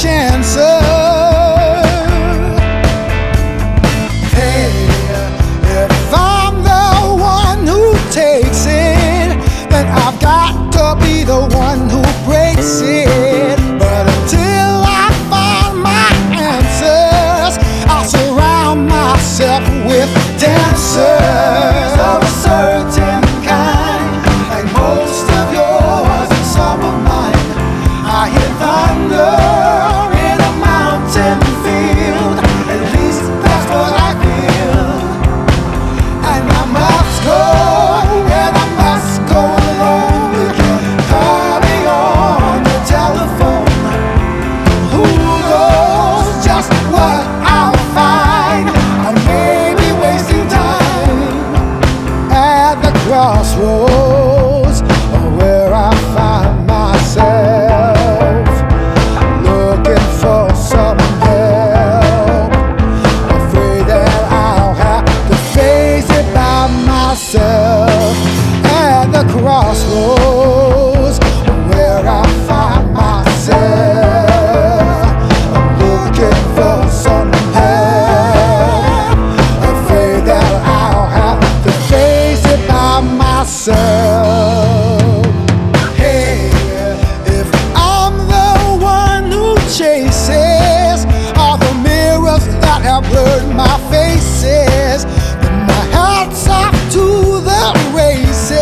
chances. Hey, if I'm the one who takes it, then I've got to be the one who breaks it. But until I find my answers, I'll surround myself with dancers of a certain kind, like most of yours and some of mine. I hear thunder in a mountain field, at least that's what I feel. And I must go, and I must go alone. You can call me on the telephone. Who knows just what I'll find? I may be wasting time at the crossroads, where I find myself looking for some help, afraid that I'll have to face it by myself. At the crossroads, where I find myself looking for some help, afraid that I'll have to face it by myself. Hey, if I'm the one who chases all the mirrors that have blurred my faces, then my hat's off to the races.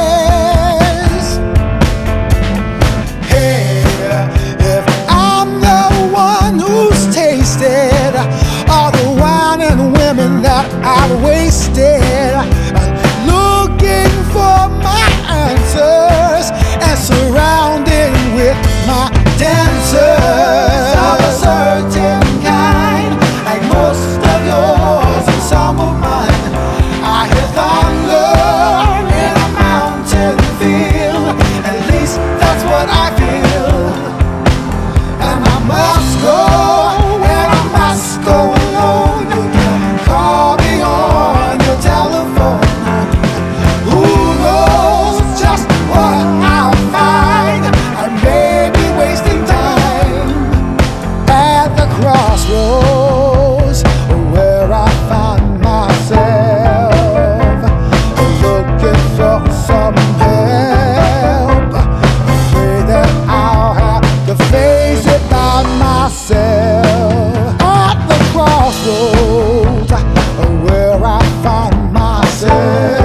Hey, if I'm the one who's tasted all the wine and women that I've wasted, looking for my answers and surrounded with my dancers of a certain kind, like most of yours and some of mine. I hear thunder in a mountain field, at least that's what I feel. And I must go, and I must go alone. You can call me on your telephone. Who knows just what I'll find? I may be wasting time at the crossroads, where I find myself looking for some help, afraid that I'll have to face it by myself. At the crossroads, where I find myself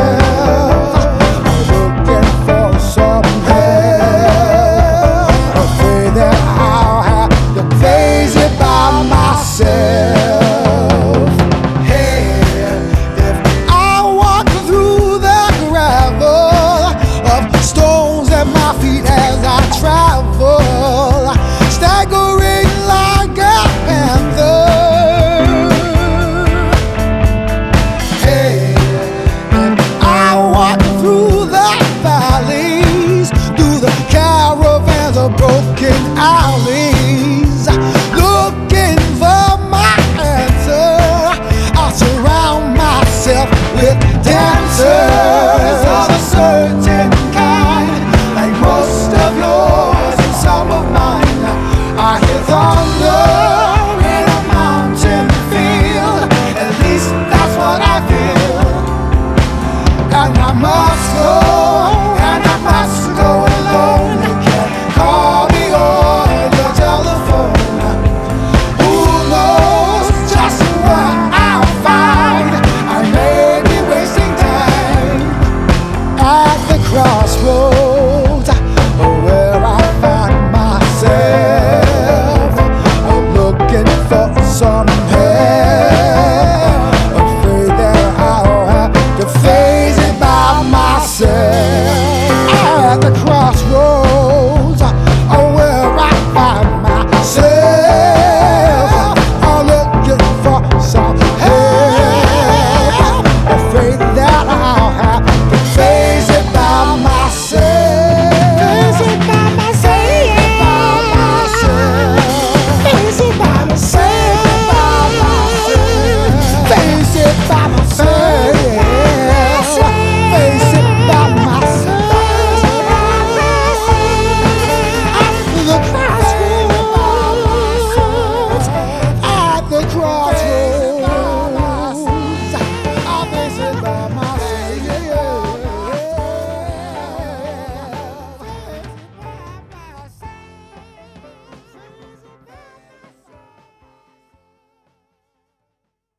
looking for some help, afraid that I'll have to face it by myself. Hey, if I walk through the gravel of stones at my feet as I travel, staggering like a panther. Hey, if I walk through the valleys, through the caravans of broken alleys, looking